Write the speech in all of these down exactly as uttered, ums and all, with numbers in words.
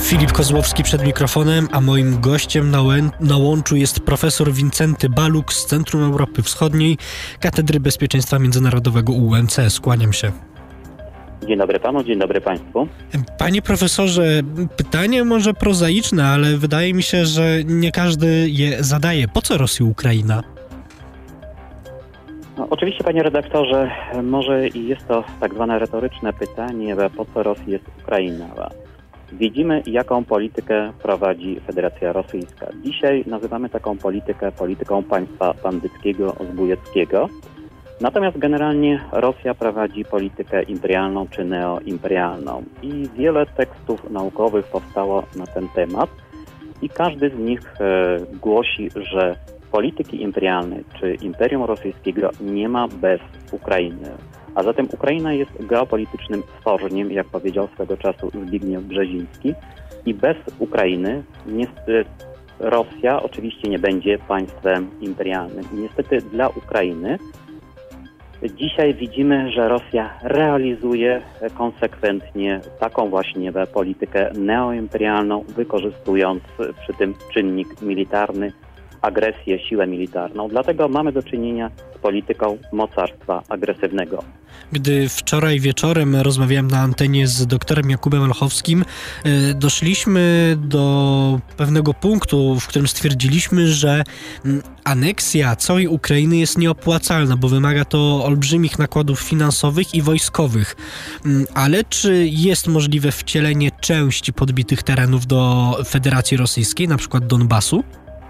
Filip Kozłowski przed mikrofonem, a moim gościem na, łę- na łączu jest profesor Wincenty Baluk z Centrum Europy Wschodniej, Katedry Bezpieczeństwa Międzynarodowego U M C. Skłaniam się. Dzień dobry panu, dzień dobry państwu. Panie profesorze, pytanie może prozaiczne, ale wydaje mi się, że nie każdy je zadaje. Po co Rosji Ukraina? No, oczywiście, panie redaktorze, może i jest to tak zwane retoryczne pytanie, po co Rosji jest Ukraina. Widzimy, jaką politykę prowadzi Federacja Rosyjska. Dzisiaj nazywamy taką politykę polityką państwa bandyckiego, zbójeckiego. Natomiast generalnie Rosja prowadzi politykę imperialną czy neoimperialną i wiele tekstów naukowych powstało na ten temat i każdy z nich e, głosi, że polityki imperialnej czy Imperium Rosyjskiego nie ma bez Ukrainy. A zatem Ukraina jest geopolitycznym stworzeniem, jak powiedział swego czasu Zbigniew Brzeziński, i bez Ukrainy niestety Rosja oczywiście nie będzie państwem imperialnym. I niestety dla Ukrainy dzisiaj widzimy, że Rosja realizuje konsekwentnie taką właśnie politykę neoimperialną, wykorzystując przy tym czynnik militarny, agresję, siłę militarną. Dlatego mamy do czynienia z polityką mocarstwa agresywnego. Gdy wczoraj wieczorem rozmawiałem na antenie z doktorem Jakubem Olchowskim, doszliśmy do pewnego punktu, w którym stwierdziliśmy, że aneksja całej Ukrainy jest nieopłacalna, bo wymaga to olbrzymich nakładów finansowych i wojskowych. Ale czy jest możliwe wcielenie części podbitych terenów do Federacji Rosyjskiej, na przykład Donbasu?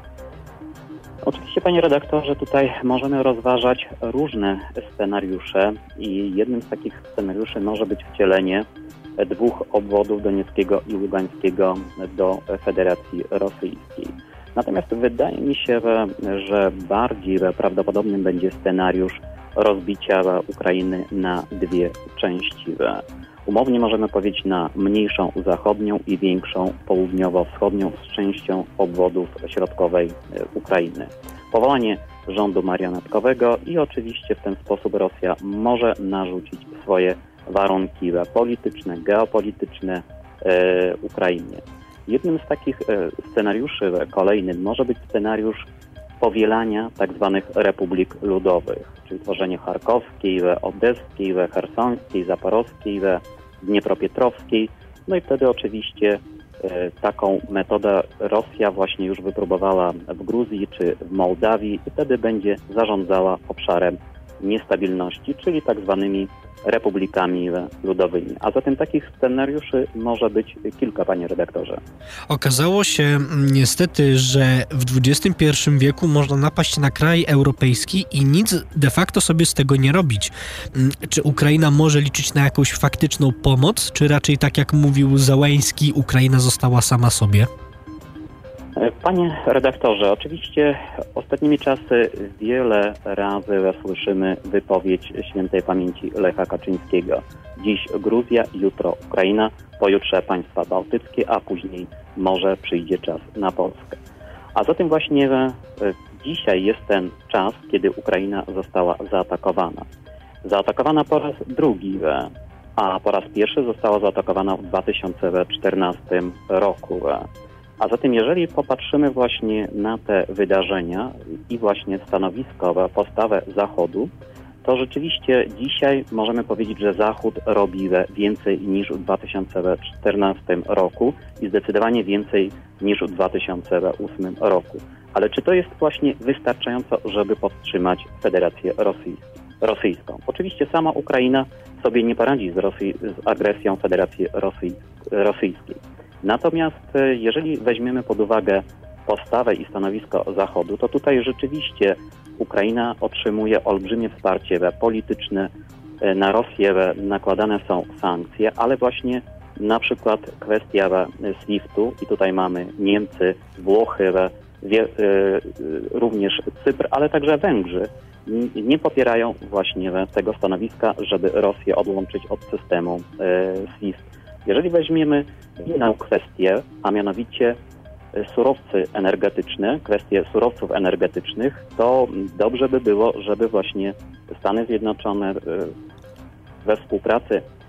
Oczywiście, panie redaktorze, tutaj możemy rozważać różne scenariusze i jednym z takich scenariuszy może być wcielenie dwóch obwodów donieckiego i ługańskiego do Federacji Rosyjskiej. Natomiast wydaje mi się, że bardziej prawdopodobnym będzie scenariusz rozbicia Ukrainy na dwie części. Umownie możemy powiedzieć na mniejszą zachodnią i większą południowo-wschodnią z częścią obwodów środkowej Ukrainy. Powołanie rządu marionetkowego i oczywiście w ten sposób Rosja może narzucić swoje warunki polityczne, geopolityczne e, Ukrainie. Jednym z takich e, scenariuszy kolejnym może być scenariusz powielania tak zwanych republik ludowych, czyli tworzenie charkowskiej, odeskiej, chersońskiej, zaporowskiej, dniepropietrowskiej. No i wtedy oczywiście e, taką metodę Rosja właśnie już wypróbowała w Gruzji czy w Mołdawii i wtedy będzie zarządzała obszarem niestabilności, czyli tak zwanymi republikami ludowymi. A zatem takich scenariuszy może być kilka, panie redaktorze. Okazało się niestety, że w dwudziestym pierwszym wieku można napaść na kraj europejski i nic de facto sobie z tego nie robić. Czy Ukraina może liczyć na jakąś faktyczną pomoc, czy raczej tak jak mówił Zełenski, Ukraina została sama sobie? Panie redaktorze, oczywiście ostatnimi czasy wiele razy słyszymy wypowiedź świętej pamięci Lecha Kaczyńskiego. Dziś Gruzja, jutro Ukraina, pojutrze państwa bałtyckie, a później może przyjdzie czas na Polskę. A zatem właśnie dzisiaj jest ten czas, kiedy Ukraina została zaatakowana. Zaatakowana po raz drugi, a po raz pierwszy została zaatakowana w dwa tysiące czternastym roku. A zatem jeżeli popatrzymy właśnie na te wydarzenia i właśnie stanowisko, postawę Zachodu, to rzeczywiście dzisiaj możemy powiedzieć, że Zachód robi więcej niż w dwa tysiące czternastym roku i zdecydowanie więcej niż w dwa tysiące ósmym roku. Ale czy to jest właśnie wystarczająco, żeby podtrzymać Federację Rosyjską? Oczywiście sama Ukraina sobie nie poradzi z, Rosji, z agresją Federacji Rosji, Rosyjskiej. Natomiast jeżeli weźmiemy pod uwagę postawę i stanowisko Zachodu, to tutaj rzeczywiście Ukraina otrzymuje olbrzymie wsparcie polityczne. Na Rosję nakładane są sankcje, ale właśnie na przykład kwestia swiftu i tutaj mamy Niemcy, Włochy, wie, również Cypr, ale także Węgrzy nie popierają właśnie tego stanowiska, żeby Rosję odłączyć od systemu SWIFT. Jeżeli weźmiemy inną kwestię, a mianowicie surowce energetyczne, kwestie surowców energetycznych, to dobrze by było, żeby właśnie Stany Zjednoczone we współpracy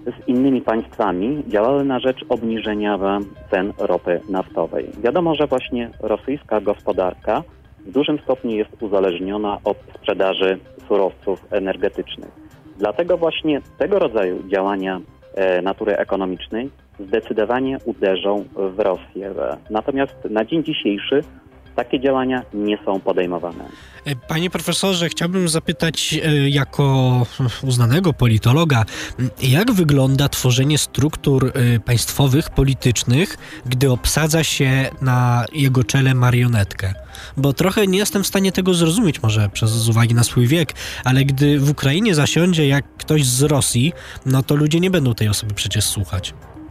z innymi państwami działały na rzecz obniżenia cen ropy naftowej. Wiadomo, że właśnie rosyjska gospodarka w dużym stopniu jest uzależniona od sprzedaży surowców energetycznych. Dlatego właśnie tego rodzaju działania e, natury ekonomicznej zdecydowanie uderzą w Rosję. Natomiast na dzień dzisiejszy takie działania nie są podejmowane. Panie profesorze, chciałbym zapytać jako uznanego politologa, jak wygląda tworzenie struktur państwowych, politycznych, gdy obsadza się na jego czele marionetkę? Bo trochę nie jestem w stanie tego zrozumieć, może przez z uwagi na swój wiek, ale gdy w Ukrainie zasiądzie jak ktoś z Rosji, no to ludzie nie będą tej osoby przecież słuchać.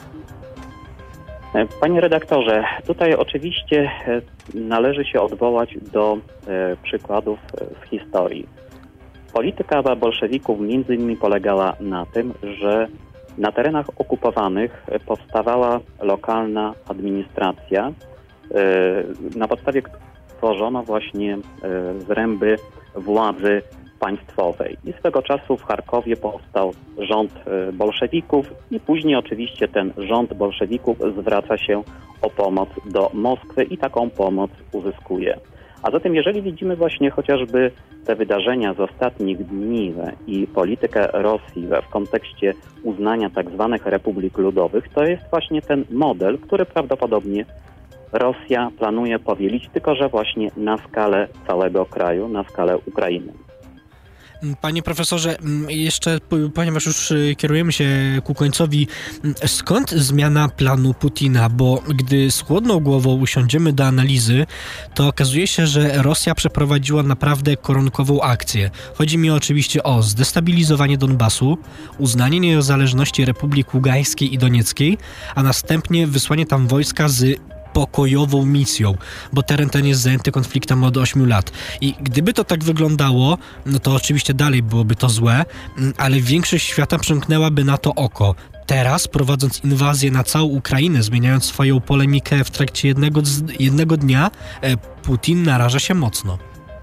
Panie redaktorze, tutaj oczywiście należy się odwołać do e, przykładów z historii. Polityka bolszewików między innymi polegała na tym, że na terenach okupowanych powstawała lokalna administracja, e, na podstawie tworzono właśnie e, zręby władzy państwowej. I swego czasu w Charkowie powstał rząd bolszewików i później oczywiście ten rząd bolszewików zwraca się o pomoc do Moskwy i taką pomoc uzyskuje. A zatem jeżeli widzimy właśnie chociażby te wydarzenia z ostatnich dni i politykę Rosji w kontekście uznania tak zwanych republik ludowych, to jest właśnie ten model, który prawdopodobnie Rosja planuje powielić, tylko że właśnie na skalę całego kraju, na skalę Ukrainy. Panie profesorze, jeszcze ponieważ już kierujemy się ku końcowi, skąd zmiana planu Putina? Bo gdy z chłodną głową usiądziemy do analizy, to okazuje się, że Rosja przeprowadziła naprawdę koronkową akcję. Chodzi mi oczywiście o zdestabilizowanie Donbasu, uznanie niezależności Republik Ługańskiej i Donieckiej, a następnie wysłanie tam wojska z pokojową misją, bo teren ten jest zajęty konfliktem od ośmiu lat. I gdyby to tak wyglądało, no to oczywiście dalej byłoby to złe, ale większość świata przymknęłaby na to oko. Teraz, prowadząc inwazję na całą Ukrainę, zmieniając swoją polemikę w trakcie jednego, jednego dnia, Putin naraża się mocno.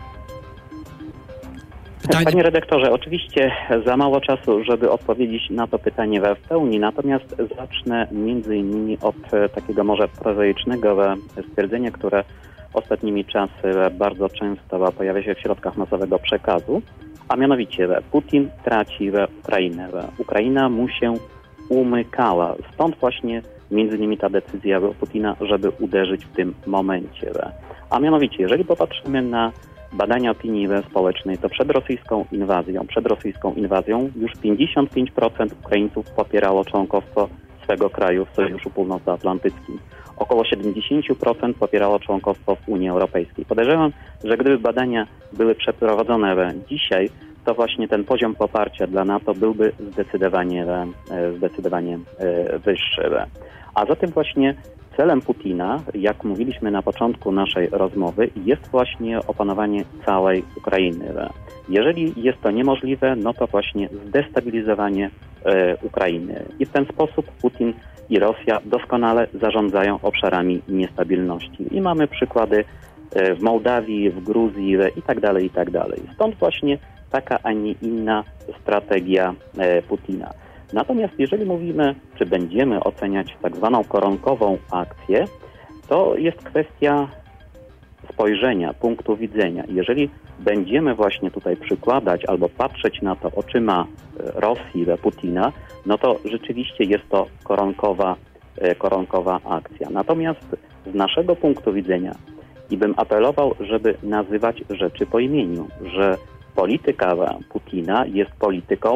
Pytanie... Panie redaktorze, oczywiście za mało czasu, żeby odpowiedzieć na to pytanie we w pełni, natomiast zacznę między innymi od takiego może prozaicznego stwierdzenia, które ostatnimi czasy bardzo często pojawia się w środkach masowego przekazu, a mianowicie Putin traci Ukrainę. Ukraina mu się umykała. Stąd właśnie między innymi ta decyzja Putina, żeby uderzyć w tym momencie. A mianowicie, jeżeli popatrzymy na badania opinii społecznej, to przed rosyjską inwazją, przed rosyjską inwazją już pięćdziesiąt pięć procent Ukraińców popierało członkostwo swego kraju w Sojuszu Północnoatlantyckim. Około siedemdziesiąt procent popierało członkostwo w Unii Europejskiej. Podejrzewam, że gdyby badania były przeprowadzone dzisiaj, to właśnie ten poziom poparcia dla NATO byłby zdecydowanie, zdecydowanie wyższy. A zatem właśnie celem Putina, jak mówiliśmy na początku naszej rozmowy, jest właśnie opanowanie całej Ukrainy. Jeżeli jest to niemożliwe, no to właśnie zdestabilizowanie e, Ukrainy. I w ten sposób Putin i Rosja doskonale zarządzają obszarami niestabilności. I mamy przykłady e, w Mołdawii, w Gruzji i tak dalej, i tak dalej. Stąd właśnie taka, a nie inna strategia e, Putina. Natomiast jeżeli mówimy, czy będziemy oceniać tak zwaną koronkową akcję, to jest kwestia spojrzenia, punktu widzenia. Jeżeli będziemy właśnie tutaj przykładać albo patrzeć na to oczyma Rosji, Putina, no to rzeczywiście jest to koronkowa, koronkowa akcja. Natomiast z naszego punktu widzenia i bym apelował, żeby nazywać rzeczy po imieniu, że polityka Putina jest polityką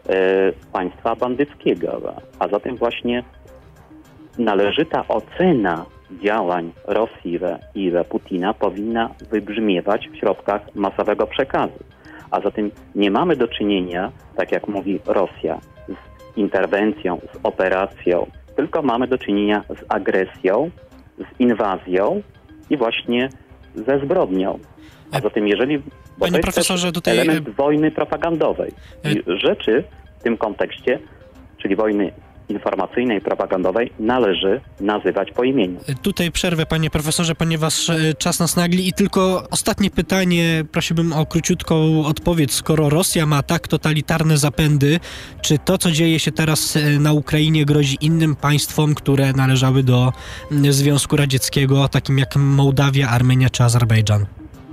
państwa bandyckiego, a zatem właśnie należyta ocena działań Rosji i Putina powinna wybrzmiewać w środkach masowego przekazu. A zatem nie mamy do czynienia, tak jak mówi Rosja, z interwencją, z operacją, tylko mamy do czynienia z agresją, z inwazją i właśnie ze zbrodnią. A zatem jeżeli... Bo Panie profesorze, tutaj... element wojny propagandowej. I rzeczy w tym kontekście, czyli wojny informacyjnej, propagandowej należy nazywać po imieniu. Tutaj przerwę, panie profesorze, ponieważ czas nas nagli i tylko ostatnie pytanie, prosiłbym o króciutką odpowiedź. Skoro Rosja ma tak totalitarne zapędy, czy to, co dzieje się teraz na Ukrainie, grozi innym państwom, które należały do Związku Radzieckiego, takim jak Mołdawia, Armenia czy Azerbejdżan?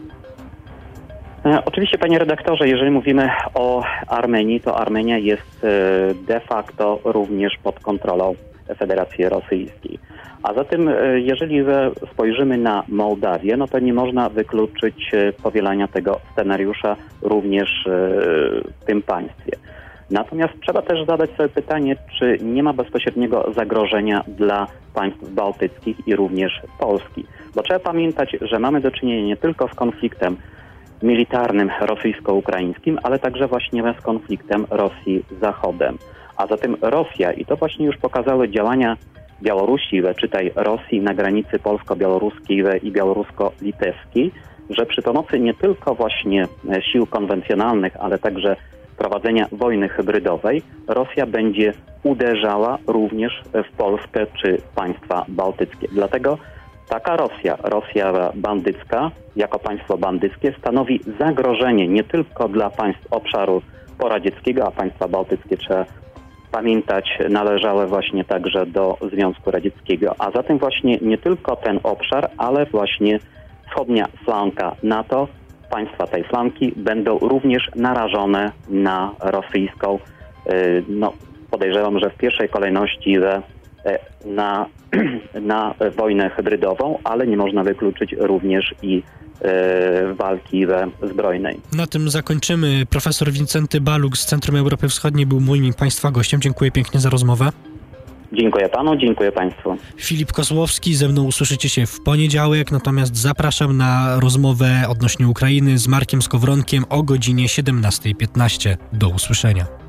Oczywiście, panie redaktorze, jeżeli mówimy o Armenii, to Armenia jest de facto również pod kontrolą Federacji Rosyjskiej. A zatem, jeżeli spojrzymy na Mołdawię, no to nie można wykluczyć powielania tego scenariusza również w tym państwie. Natomiast trzeba też zadać sobie pytanie, czy nie ma bezpośredniego zagrożenia dla państw bałtyckich i również Polski. Bo trzeba pamiętać, że mamy do czynienia nie tylko z konfliktem militarnym rosyjsko-ukraińskim, ale także właśnie z konfliktem Rosji z Zachodem. A zatem Rosja, i to właśnie już pokazały działania Białorusi, czytaj Rosji na granicy polsko-białoruskiej i białorusko-litewskiej, że przy pomocy nie tylko właśnie sił konwencjonalnych, ale także prowadzenia wojny hybrydowej, Rosja będzie uderzała również w Polskę czy państwa bałtyckie. Dlatego taka Rosja, Rosja bandycka, jako państwo bandyckie, stanowi zagrożenie nie tylko dla państw obszaru poradzieckiego, a państwa bałtyckie, trzeba pamiętać, należały właśnie także do Związku Radzieckiego. A zatem właśnie nie tylko ten obszar, ale właśnie wschodnia flanka NATO, państwa tej flanki będą również narażone na rosyjską, no podejrzewam, że w pierwszej kolejności na, na wojnę hybrydową, ale nie można wykluczyć również i e, walki zbrojnej. Na tym zakończymy. Profesor Wincenty Baluk z Centrum Europy Wschodniej był moim i państwa gościem. Dziękuję pięknie za rozmowę. Dziękuję panu, dziękuję państwu. Filip Kozłowski, ze mną usłyszycie się w poniedziałek, natomiast zapraszam na rozmowę odnośnie Ukrainy z Markiem Skowronkiem o godzinie siedemnasta piętnaście. Do usłyszenia.